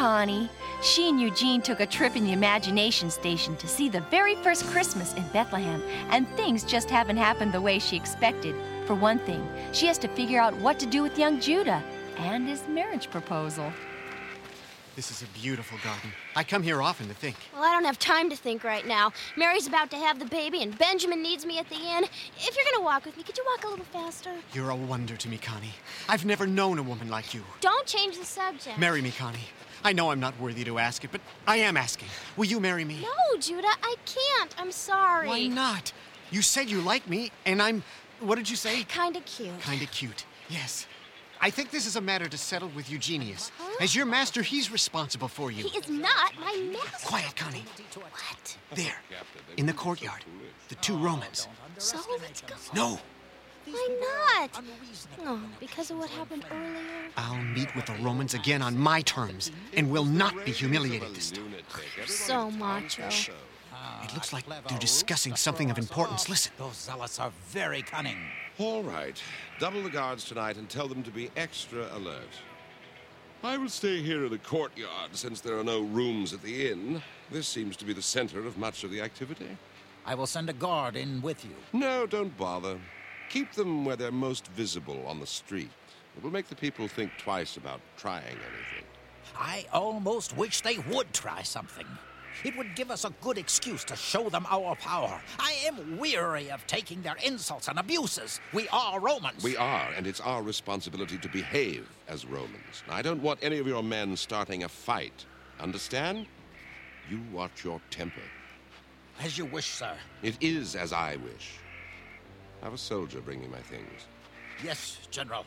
Connie. She and Eugene took a trip in the Imagination Station to see the very first Christmas in Bethlehem, and things just haven't happened the way she expected. For one thing, she has to figure out what to do with young Judah and his marriage proposal. This is a beautiful garden. I come here often to think. Well, I don't have time to think right now. Mary's about to have the baby, and Benjamin needs me at the inn. If you're gonna walk with me, could you walk a little faster? You're a wonder to me, Connie. I've never known a woman like you. Don't change the subject. Marry me, Connie. I know I'm not worthy to ask it, but I am asking. Will you marry me? No, Judah, I can't. I'm sorry. Why not? You said you like me, and I'm... What did you say? Kinda cute. Kinda cute, yes. I think this is a matter to settle with Eugenius. Huh? As your master, he's responsible for you. He is not my master. Quiet, Connie. What? There, in the courtyard, the two Romans. So let's go. No, Why not? Oh, because of what happened earlier? I'll meet with the Romans again on my terms, and will not be humiliated this time. You're so macho. It looks like they're discussing something of importance. Listen. Those zealots are very cunning. All right. Double the guards tonight and tell them to be extra alert. I will stay here in the courtyard since there are no rooms at the inn. This seems to be the center of much of the activity. I will send a guard in with you. No, don't bother. Keep them where they're most visible on the street. It will make the people think twice about trying anything. I almost wish they would try something. It would give us a good excuse to show them our power. I am weary of taking their insults and abuses. We are Romans. We are, and it's our responsibility to behave as Romans. I don't want any of your men starting a fight. Understand? You watch your temper. As you wish, sir. It is as I wish. Have a soldier bring me my things. Yes, General.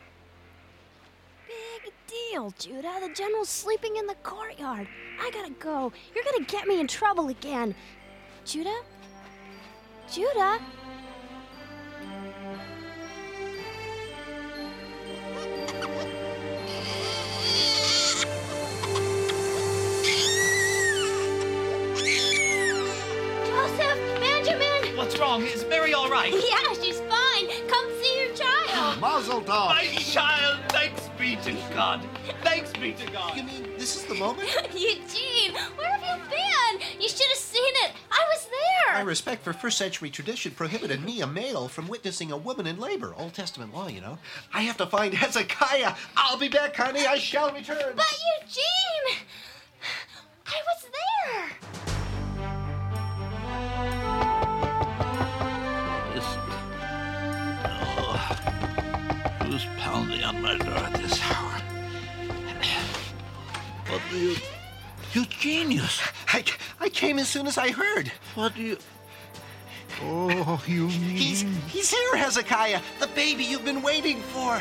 Big deal, Judah. The general's sleeping in the courtyard. I gotta go. You're gonna get me in trouble again. Judah? Judah? Joseph! Benjamin! What's wrong? Is Mary all right? Yeah, she's fine. Come see your child. Mazel tov. My child, thanks be to God. Thanks be to God. You mean this is the moment? Eugene, where have you been? You should have seen it. I was there. My respect for first-century tradition prohibited me, a male, from witnessing a woman in labor. Old Testament law, you know. I have to find Hezekiah. I'll be back, honey. I shall return. But Eugene, I was there. Who's pounding on my door at this hour? What do you... Eugenius! I came as soon as I heard. What do you... Oh, you mean... He's here, Hezekiah. The baby you've been waiting for.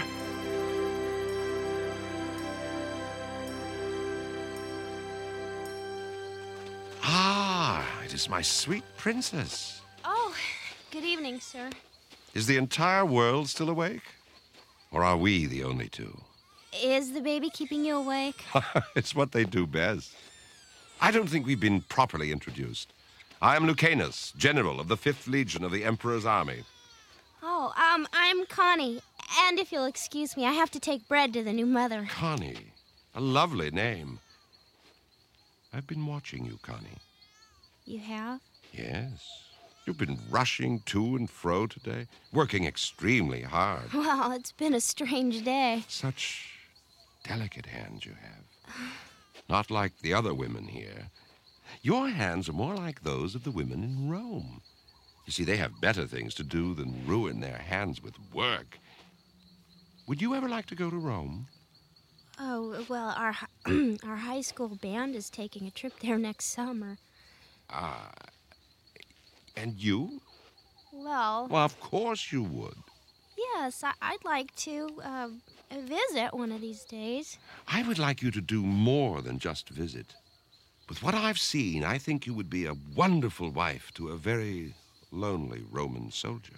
Ah, it is my sweet princess. Oh, good evening, sir. Is the entire world still awake? Or are we the only two? Is the baby keeping you awake? It's what they do best. I don't think we've been properly introduced. I am Lucanus, general of the 5th Legion of the Emperor's army. Oh, I'm Connie. And if you'll excuse me, I have to take bread to the new mother. Connie, a lovely name. I've been watching you, Connie. You have? Yes. You've been rushing to and fro today, working extremely hard. Well, it's been a strange day. Such delicate hands you have. Not like the other women here. Your hands are more like those of the women in Rome. You see, they have better things to do than ruin their hands with work. Would you ever like to go to Rome? Oh, well, our our high school band is taking a trip there next summer. And you? Well, Well, of course you would. yes, I'd like to visit one of these days. I would like you to do more than just visit. With what I've seen, I think you would be a wonderful wife to a very lonely Roman soldier.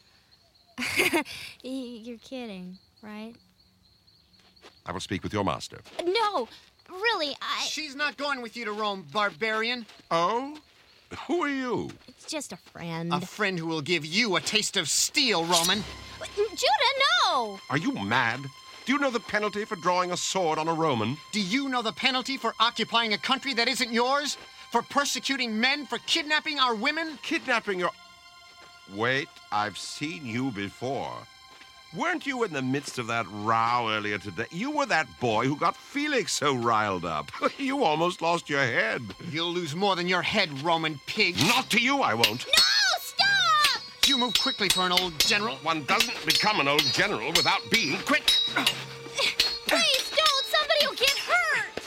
You're kidding, right? I will speak with your master. No, really, She's not going with you to Rome, barbarian. Oh? Who are you? It's just a friend. A friend who will give you a taste of steel, Roman. Judah, no! Are you mad? Do you know the penalty for drawing a sword on a Roman? Do you know the penalty for occupying a country that isn't yours? For persecuting men? For kidnapping our women? Kidnapping your... Wait, I've seen you before. Weren't you in the midst of that row earlier today? You were that boy who got Felix so riled up. You almost lost your head. You'll lose more than your head, Roman pig. Not to you, I won't. No, stop! You move quickly for an old general. One doesn't become an old general without being quick. Please don't! Somebody will get hurt!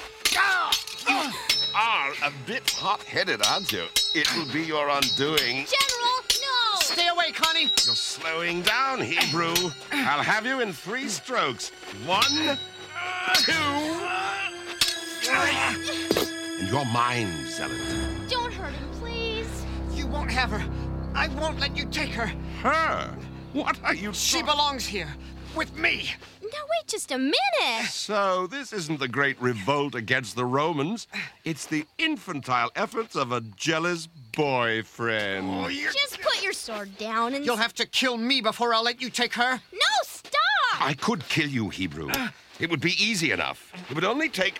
A bit hot-headed, aren't you? It will be your undoing. General, no! Stay away, Connie. You're slowing down, Hebrew. I'll have you in 3 strokes. 1, 2... And you're mine, Zealot. Don't hurt him, please. You won't have her. I won't let you take her. Her? What are you... She belongs here. With me. Now, wait just a minute. So, this isn't the great revolt against the Romans. It's the infantile efforts of a jealous boyfriend. Oh, Just put your sword down and... You'll have to kill me before I'll let you take her. No, stop! I could kill you, Hebrew. It would be easy enough. It would only take...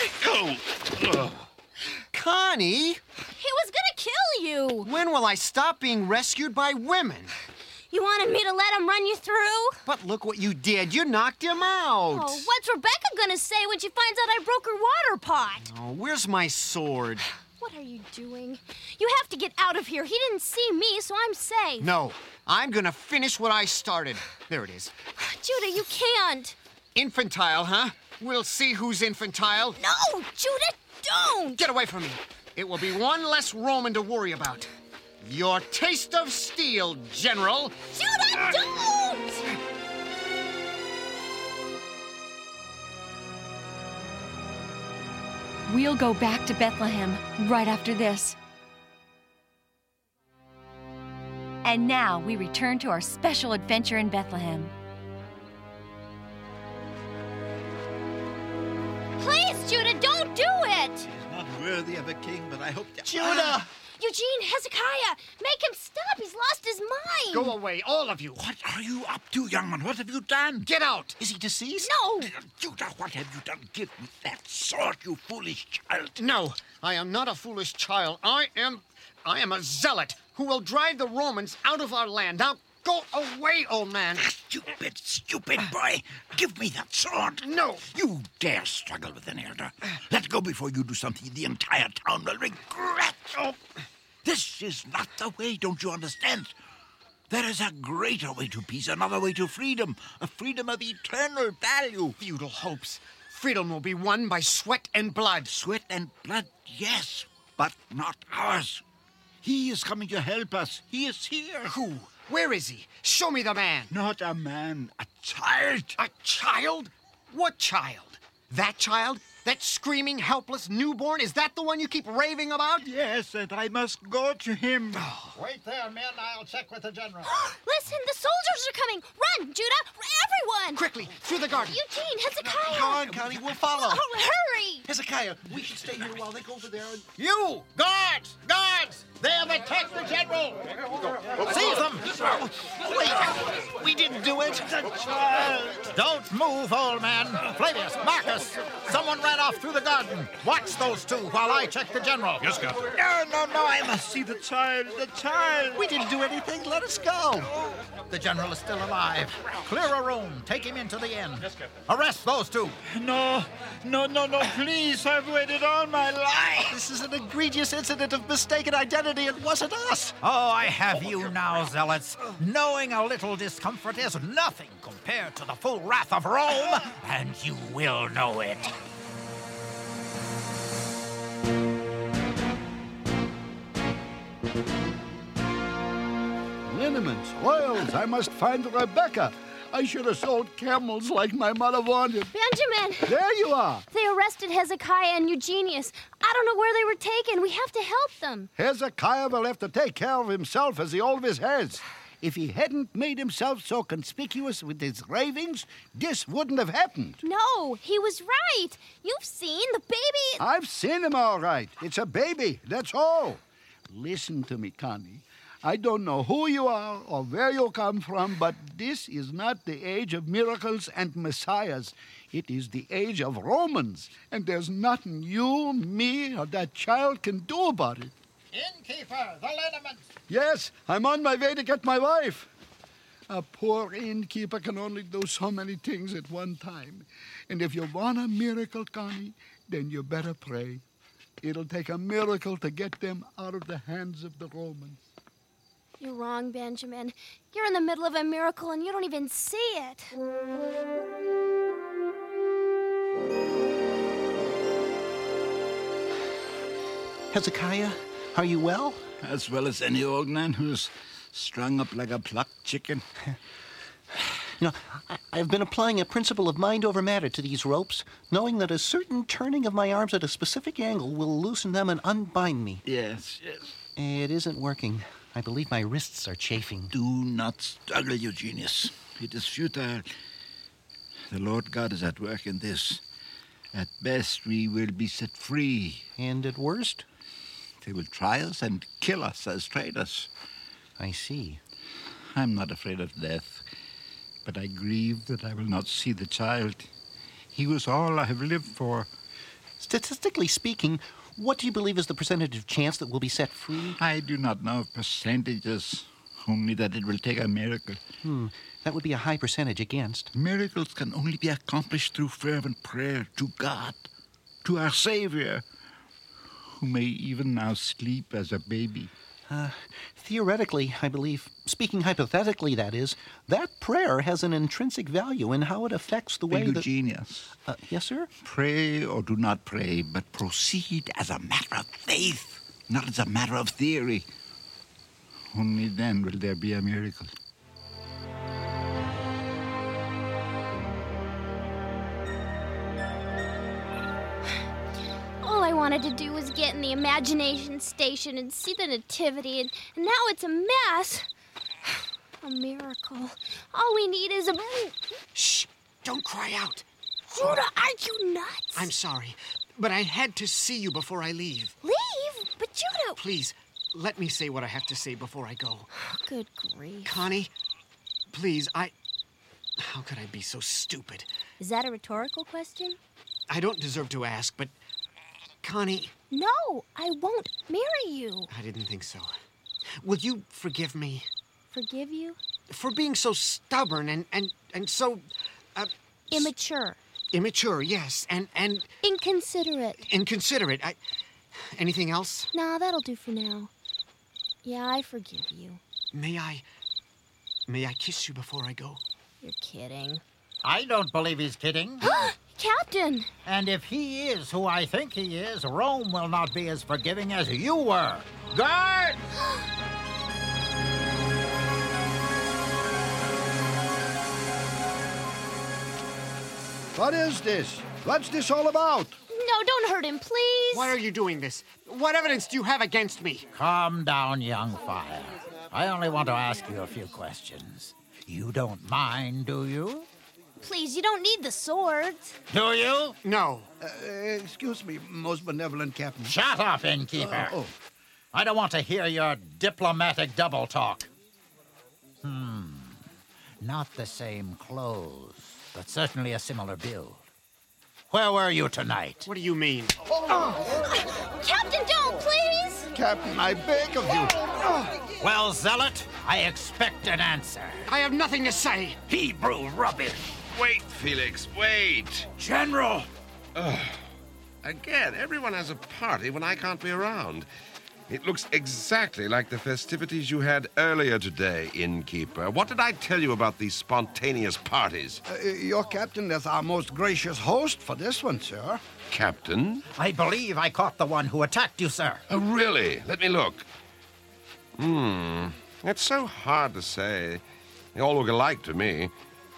Connie, He was gonna kill you. when will I stop being rescued by women? You wanted me to let him run you through? But look what you did. You knocked him out. Oh, what's Rebecca gonna say when she finds out I broke her water pot? Oh, where's my sword? What are you doing? You have to get out of here. He didn't see me, so I'm safe. No, I'm gonna finish what I started. There it is. Judah, you can't. Infantile, huh? We'll see who's infantile. No, Judah, don't! Get away from me. It will be one less Roman to worry about. Your taste of steel, General. Judah, don't! We'll go back to Bethlehem right after this. And now we return to our special adventure in Bethlehem. Please, Judah, don't do it! He's not worthy of a king, but I hope... Judah! Eugene, Hezekiah, make him stop. He's lost his mind. Go away, all of you. What are you up to, young man? What have you done? Get out. Is he deceased? No. Judah, what have you done? Give me that sword, you foolish child. No, I am not a foolish child. I am a zealot who will drive the Romans out of our land. Now, go away, old man. Stupid boy. Give me that sword. No. You dare struggle with an elder. Let go before you do something the entire town will regret. Oh, this is not the way, don't you understand? There is a greater way to peace, another way to freedom, a freedom of eternal value. Futile hopes. Freedom will be won by sweat and blood. Sweat and blood, yes, but not ours. He is coming to help us. He is here. Who? Where is he? Show me the man. Not a man, a child. A child? What child? That child? That screaming, helpless newborn? Is that the one you keep raving about? Yes, and I must go to him. Wait there, men. I'll check with the general. Listen, the soldiers are coming. Run, Judah. Everyone. Quickly, through the garden. Eugene, Hezekiah. Go on, Connie. We'll follow. Oh, hurry. Hezekiah, we should stay here while they go over there and... You! Guards! Guards! They have attacked the general! Seize them! Wait! We didn't do it! Don't move, old man. Flavius, Marcus, someone ran off through the garden. Watch those two while I check the general. Yes, Captain. No, I must see the child, We didn't do anything. Let us go. The general is still alive. Clear a room. Take him into the inn. Yes, Captain. Arrest those two. No, please, I've waited all my life. This is an egregious incident of mistaken identity. It wasn't us. Oh, I have you now, zealots. Knowing a little discomfort is nothing compared to the full wrath of Rome, and you will know it. Liniments, oils, I must find Rebecca. I should have sold camels like my mother wanted. Benjamin. There you are. They arrested Hezekiah and Eugenius. I don't know where they were taken. We have to help them. Hezekiah will have to take care of himself as he always has. If he hadn't made himself so conspicuous with his ravings, this wouldn't have happened. No, he was right. You've seen the baby. I've seen him all right. It's a baby, that's all. Listen to me, Connie. I don't know who you are or where you come from, but this is not the age of miracles and messiahs. It is the age of Romans, and there's nothing you, me, or that child can do about it. Innkeeper, the liniments! Yes, I'm on my way to get my wife. A poor innkeeper can only do so many things at one time. And if you want a miracle, Connie, then you better pray. It'll take a miracle to get them out of the hands of the Romans. You're wrong, Benjamin. You're in the middle of a miracle and you don't even see it. Hezekiah, are you well? As well as any old man who's strung up like a plucked chicken. You know, I've been applying a principle of mind over matter to these ropes, knowing that a certain turning of my arms at a specific angle will loosen them and unbind me. Yes. It isn't working. I believe my wrists are chafing. Do not struggle, Eugenius. It is futile. The Lord God is at work in this. At best, we will be set free. And at worst? They will try us and kill us as traitors. I see. I'm not afraid of death, but I grieve that I will not see the child. He was all I have lived for. Statistically speaking, what do you believe is the percentage of chance that we'll be set free? I do not know percentages, only that it will take a miracle. That would be a high percentage against. Miracles can only be accomplished through fervent prayer to God, to our Savior, who may even now sleep as a baby. Theoretically, I believe, speaking hypothetically, that is, that prayer has an intrinsic value in how it affects the way Eugenius. Yes, sir? Pray or do not pray, but proceed as a matter of faith, not as a matter of theory. Only then will there be a miracle. All I wanted to do was get in the imagination station and see the nativity, and now it's a mess. A miracle. All we need is a... Shh! Don't cry out. Judah, aren't you nuts? I'm sorry, but I had to see you before I leave. Leave? But Judah... Please, let me say what I have to say before I go. Good grief. Connie, please, How could I be so stupid? Is that a rhetorical question? I don't deserve to ask, but... Connie... No, I won't marry you. I didn't think so. Will you forgive me? Forgive you? For being so stubborn and so... Immature. Immature, yes, and... Inconsiderate. Inconsiderate. Anything else? Nah, that'll do for now. Yeah, I forgive you. May I kiss you before I go? You're kidding. I don't believe he's kidding. Captain! And if he is who I think he is, Rome will not be as forgiving as you were. Guard! What is this? What's this all about? No, don't hurt him, please. Why are you doing this? What evidence do you have against me? Calm down, young fire. I only want to ask you a few questions. You don't mind, do you? Please, you don't need the swords. Do you? No. Excuse me, most benevolent captain. Shut up, innkeeper. I don't want to hear your diplomatic double talk. Not the same clothes, but certainly a similar build. Where were you tonight? What do you mean? Captain, don't, please! Captain, I beg of you. Well, Zealot, I expect an answer. I have nothing to say. Hebrew rubbish. Wait, Felix, wait. General! Again, everyone has a party when I can't be around. It looks exactly like the festivities you had earlier today, innkeeper. What did I tell you about these spontaneous parties? Your captain is our most gracious host for this one, sir. Captain? I believe I caught the one who attacked you, sir. Oh, really? Let me look. It's so hard to say. They all look alike to me.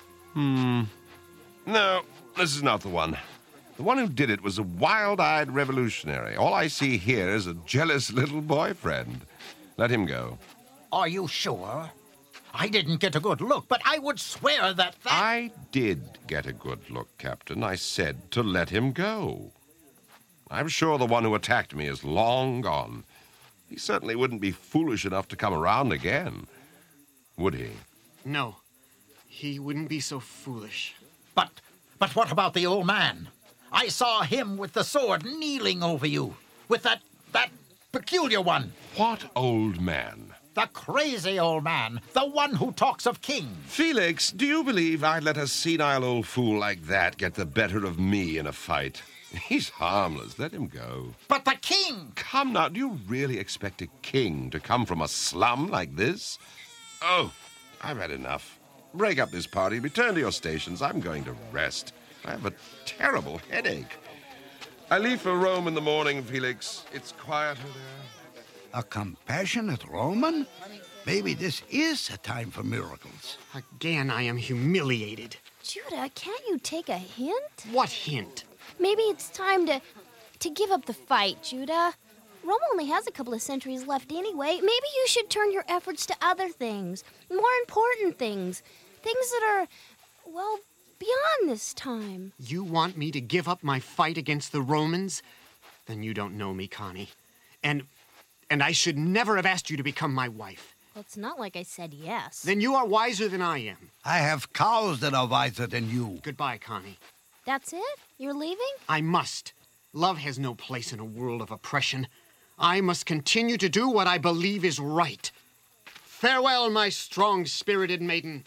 No, this is not the one. The one who did it was a wild-eyed revolutionary. All I see here is a jealous little boyfriend. Let him go. Are you sure? I didn't get a good look, but I would swear that... I did get a good look, Captain. I said to let him go. I'm sure the one who attacked me is long gone. He certainly wouldn't be foolish enough to come around again, would he? No, he wouldn't be so foolish. But what about the old man? I saw him with the sword kneeling over you, with that peculiar one. What old man? The crazy old man, the one who talks of kings. Felix, do you believe I'd let a senile old fool like that get the better of me in a fight? He's harmless. Let him go. But the king! Come now, do you really expect a king to come from a slum like this? Oh, I've had enough. Break up this party, return to your stations. I'm going to rest. I have a terrible headache. I leave for Rome in the morning, Felix. It's quieter there. A compassionate Roman? Maybe this is a time for miracles. Again, I am humiliated. Judah, can't you take a hint? What hint? Maybe it's time to give up the fight, Judah. Rome only has a couple of centuries left anyway. Maybe you should turn your efforts to other things, more important things. Things that are, well, beyond this time. You want me to give up my fight against the Romans? Then you don't know me, Connie. And I should never have asked you to become my wife. Well, it's not like I said yes. Then you are wiser than I am. I have cows that are wiser than you. Goodbye, Connie. That's it? You're leaving? I must. Love has no place in a world of oppression. I must continue to do what I believe is right. Farewell, my strong-spirited maiden.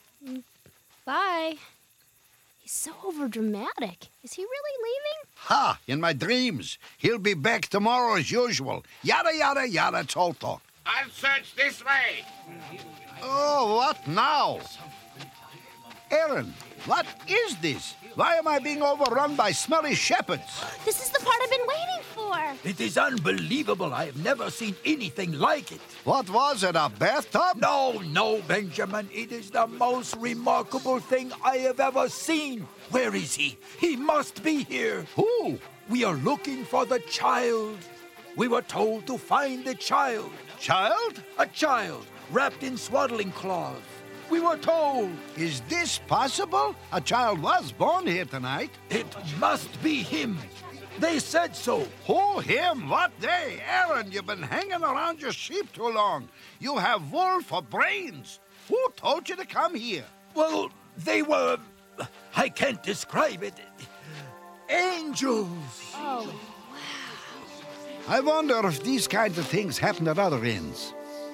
Bye. He's so overdramatic. Is he really leaving? Ha! In my dreams. He'll be back tomorrow as usual. Yada, yada, yada, it's all talk. I'll search this way. Oh, what now? Aaron, what is this? Why am I being overrun by smelly shepherds? This is the part I've been waiting for. It is unbelievable. I have never seen anything like it. What was it, a bathtub? No, Benjamin. It is the most remarkable thing I have ever seen. Where is he? He must be here. Who? We are looking for the child. We were told to find the child. Child? A child wrapped in swaddling cloth. We were told. Is this possible? A child was born here tonight. It must be him. They said so. Who, him? What they? Aaron, you've been hanging around your sheep too long. You have wool for brains. Who told you to come here? Well, they were... I can't describe it. Angels. Oh, I wonder if these kinds of things happen at other inns.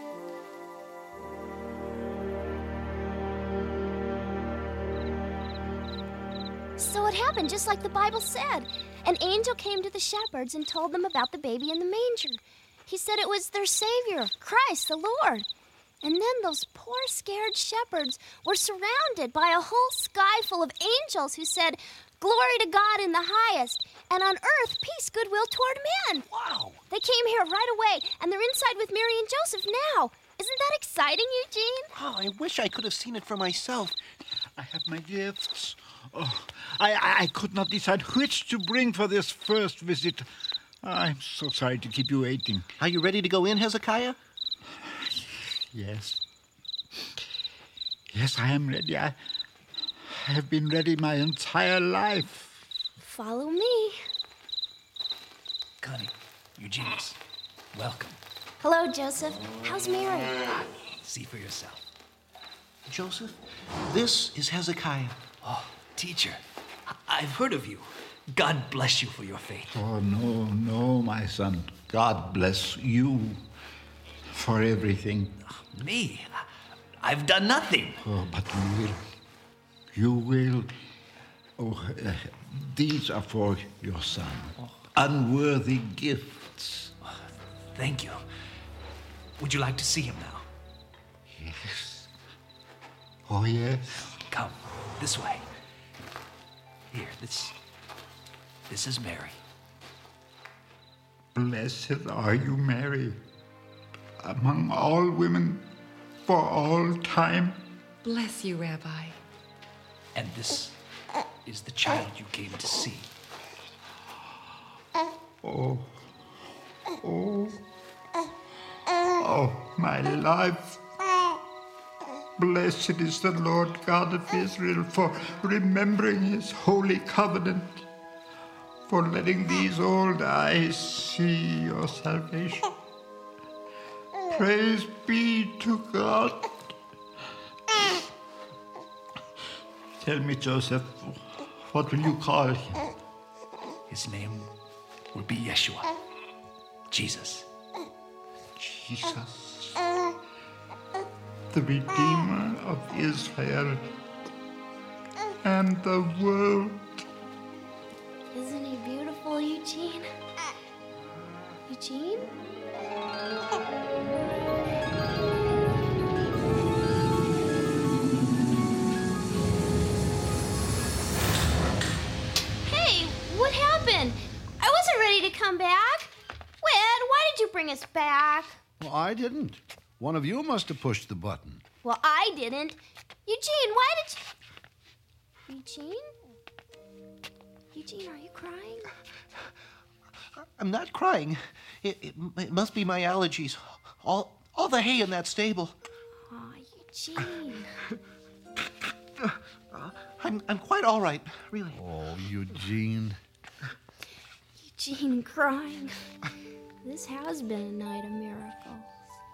so it happened just like the Bible said. An angel came to the shepherds and told them about the baby in the manger. He said it was their Savior, Christ the Lord. And then those poor scared shepherds were surrounded by a whole sky full of angels who said, "Glory to God in the highest, and on earth peace, goodwill toward men." Wow. They came here right away, and they're inside with Mary and Joseph now. Isn't that exciting, Eugene? Oh, I wish I could have seen it for myself. I have my gifts. Oh, I could not decide which to bring for this first visit. I'm so sorry to keep you waiting. Are you ready to go in, Hezekiah? Yes. Yes, I am ready. I have been ready my entire life. Follow me. Connie, Eugenius, welcome. Hello, Joseph. How's Mary? See for yourself. Joseph, this is Hezekiah. Oh, teacher, I've heard of you. God bless you for your faith. Oh, no, my son. God bless you for everything. Me? I've done nothing. Oh, but you will. You will. Oh, these are for your son. Unworthy gifts. Thank you. Would you like to see him now? Yes. Oh, yes. Come, this way. Here, this is Mary. Blessed are you, Mary, among all women for all time. Bless you, Rabbi. And this is the child you came to see. Oh, my life. Blessed is the Lord God of Israel for remembering his holy covenant, for letting these old eyes see your salvation. Praise be to God. Tell me, Joseph, what will you call him? His name will be Yeshua. Jesus. Jesus, the Redeemer of Israel and the world. Isn't he beautiful, Eugene? Eugene? Hey, what happened? I wasn't ready to come back. Wed, why did you bring us back? Well, I didn't. One of you must have pushed the button. Well, I didn't. Eugene, why did you... Eugene? Eugene, are you crying? I'm not crying. It must be my allergies. All the hay in that stable. Oh, Eugene. I'm quite all right, really. Oh, Eugene. Eugene crying. This has been a night of miracles.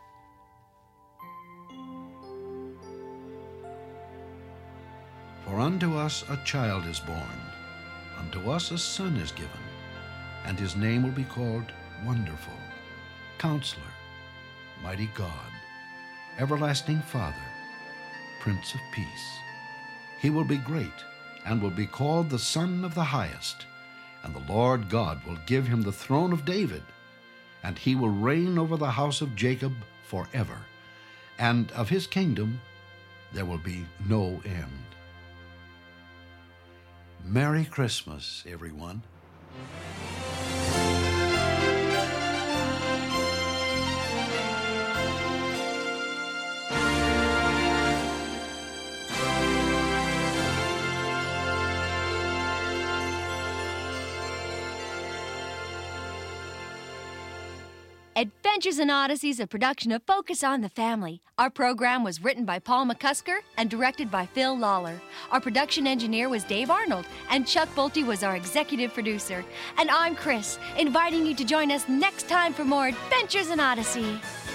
For unto us a child is born, unto us a son is given, and his name will be called Wonderful, Counselor, Mighty God, Everlasting Father, Prince of Peace. He will be great, and will be called the Son of the Highest, and the Lord God will give him the throne of David, and he will reign over the house of Jacob forever, and of his kingdom there will be no end. Merry Christmas, everyone. Adventures in Odyssey is a production of Focus on the Family. Our program was written by Paul McCusker and directed by Phil Lawler. Our production engineer was Dave Arnold, and Chuck Bolte was our executive producer. And I'm Chris, inviting you to join us next time for more Adventures in Odyssey.